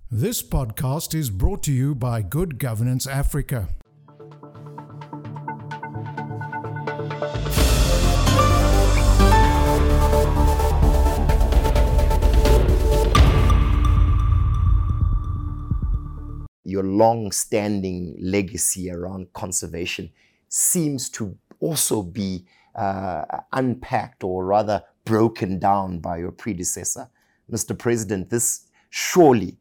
This podcast is brought to you by Good Governance Africa. Your long-standing legacy around conservation seems to also be unpacked, or rather broken down, by your predecessor. Mr. President, this surely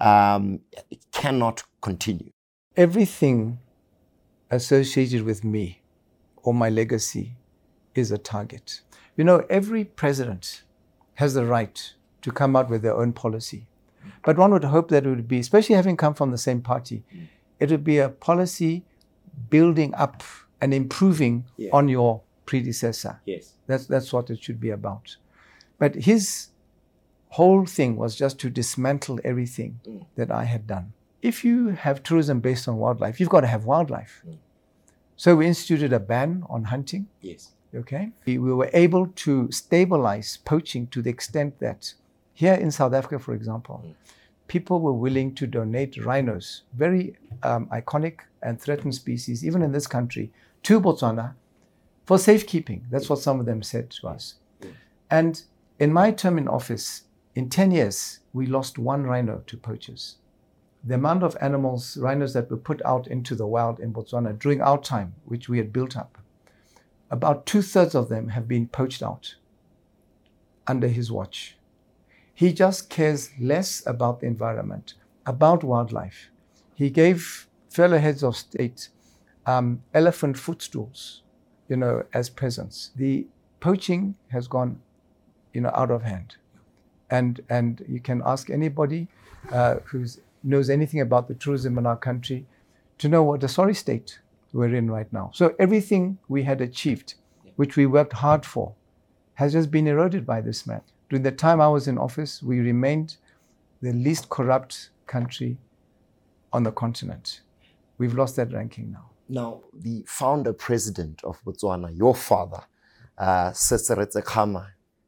cannot continue. Everything associated with me or my legacy is a target. You know, every president has the right to come out with their own policy. But one would hope that it would be, especially having come from the same party, it would be a policy building up and improving on your predecessor. Yes. That's what it should be about. But his whole thing was just to dismantle everything that I had done. If you have tourism based on wildlife, you've got to have wildlife. So we instituted a ban on hunting. Yes. Okay. We were able to stabilize poaching to the extent that here in South Africa, for example, people were willing to donate rhinos, very iconic and threatened species, even in this country, to Botswana for safekeeping. That's what some of them said to us. And in my term in office, in 10 years, we lost one rhino to poachers. The amount of animals, rhinos that were put out into the wild in Botswana during our time, which we had built up, about 2/3 of them have been poached out under his watch. He just cares less about the environment, about wildlife. He gave fellow heads of state elephant footstools, as presents. The poaching has gone, out of hand. And you can ask anybody who knows anything about the tourism in our country to know what a sorry state we're in right now. So everything we had achieved, which we worked hard for, has just been eroded by this man. During the time I was in office, we remained the least corrupt country on the continent. We've lost that ranking now. Now, the founder president of Botswana, your father, Seretse Khama,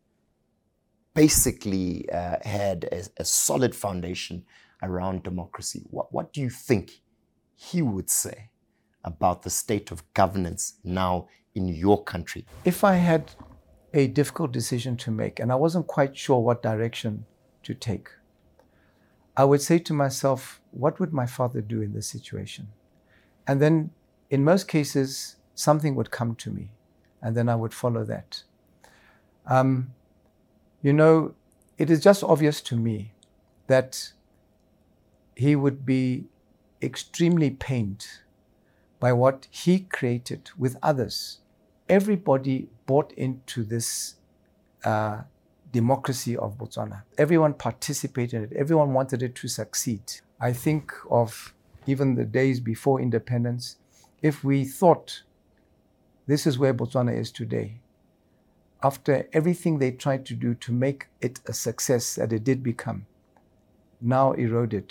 basically had a solid foundation around democracy. What do you think he would say about the state of governance now in your country? If I had a difficult decision to make and I wasn't quite sure what direction to take, I would say to myself, what would my father do in this situation? And then in most cases, something would come to me and then I would follow that. It is just obvious to me that he would be extremely pained by what he created with others. Everybody bought into this democracy of Botswana. Everyone participated in it. Everyone wanted it to succeed. I think of even the days before independence. If we thought this is where Botswana is today, after everything they tried to do to make it a success that it did become, now eroded,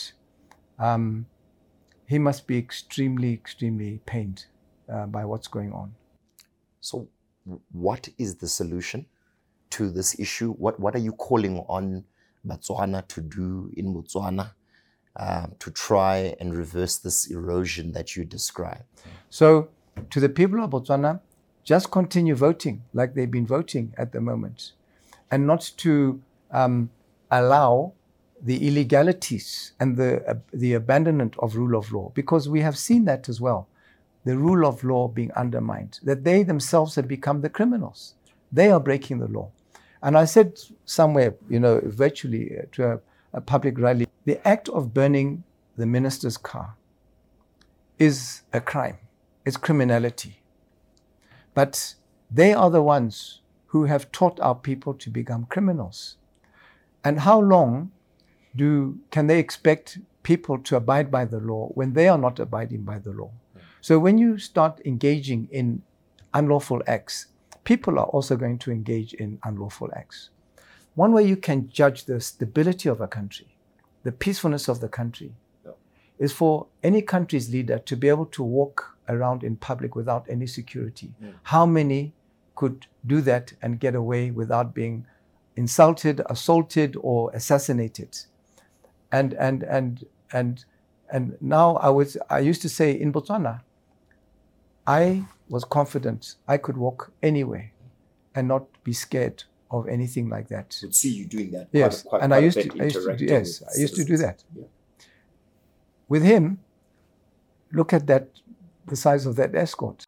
he must be extremely, extremely pained by what's going on. So what is the solution to this issue? What are you calling on Botswana to do in Botswana to try and reverse this erosion that you describe? So to the people of Botswana, just continue voting like they've been voting at the moment, and not to allow the illegalities and the abandonment of rule of law, because we have seen that as well, the rule of law being undermined, that they themselves have become the criminals. They are breaking the law. And I said somewhere, virtually to a public rally, the act of burning the minister's car is a crime. It's criminality. But they are the ones who have taught our people to become criminals. And how long can they expect people to abide by the law when they are not abiding by the law? So when you start engaging in unlawful acts, people are also going to engage in unlawful acts. One way you can judge the stability of a country, the peacefulness of the country, is for any country's leader to be able to walk around in public without any security. How many could do that and get away without being insulted, assaulted, or assassinated? And now I used to say in Botswana, I was confident I could walk anywhere and not be scared of anything like that. Would see you doing that. Yes, and I used to do that. Yeah. With him, look at that, the size of that escort.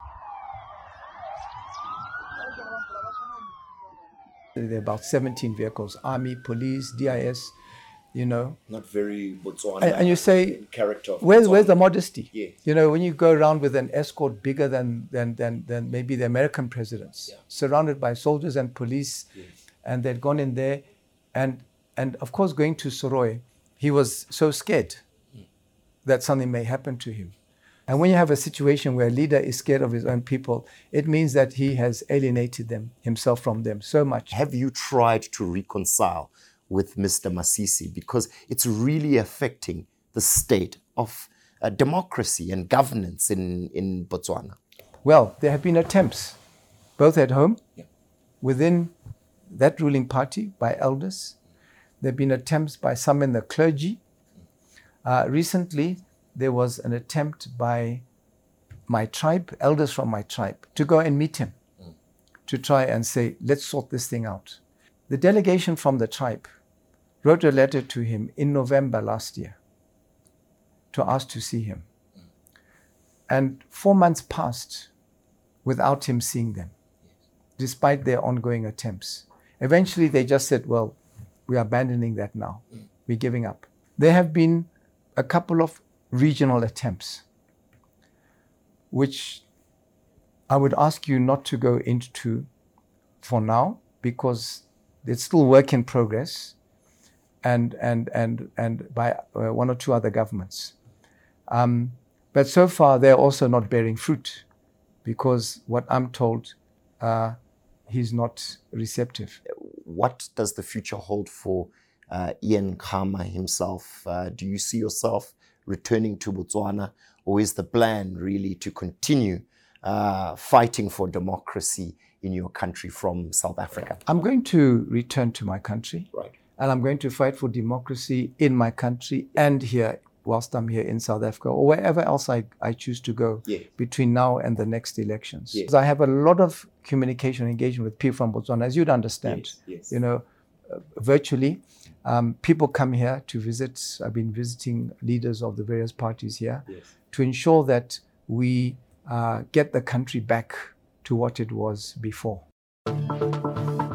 There are about 17 vehicles, army, police, DIS, you know. Not very Botswana. And you say, character. Where's the modesty? Yes. You know, when you go around with an escort bigger than maybe the American presidents, surrounded by soldiers and police, and they'd gone in there, and of course going to Soroy, he was so scared that something may happen to him. And when you have a situation where a leader is scared of his own people, it means that he has alienated himself from them so much. Have you tried to reconcile with Mr. Masisi? Because it's really affecting the state of democracy and governance in Botswana. Well, there have been attempts, both at home, within that ruling party by elders. There have been attempts by some in the clergy. Recently, there was an attempt by my tribe, elders from my tribe, to go and meet him, to try and say, let's sort this thing out. The delegation from the tribe wrote a letter to him in November last year to ask to see him. And 4 months passed without him seeing them, despite their ongoing attempts. Eventually, they just said, well, we are abandoning that now. We're giving up. There have been a couple of regional attempts, which I would ask you not to go into for now, because it's still work in progress, and by one or two other governments. But so far, they're also not bearing fruit, because what I'm told, he's not receptive. What does the future hold for Ian Khama himself? Do you see yourself returning to Botswana, or is the plan really to continue fighting for democracy in your country from South Africa? I'm going to return to my country, right, and I'm going to fight for democracy in my country and here, whilst I'm here in South Africa, or wherever else I choose to go between now and the next elections. Because I have a lot of communication engagement with people from Botswana, as you'd understand, you know, virtually. People come here to visit. I've been visiting leaders of the various parties here to ensure that we get the country back to what it was before.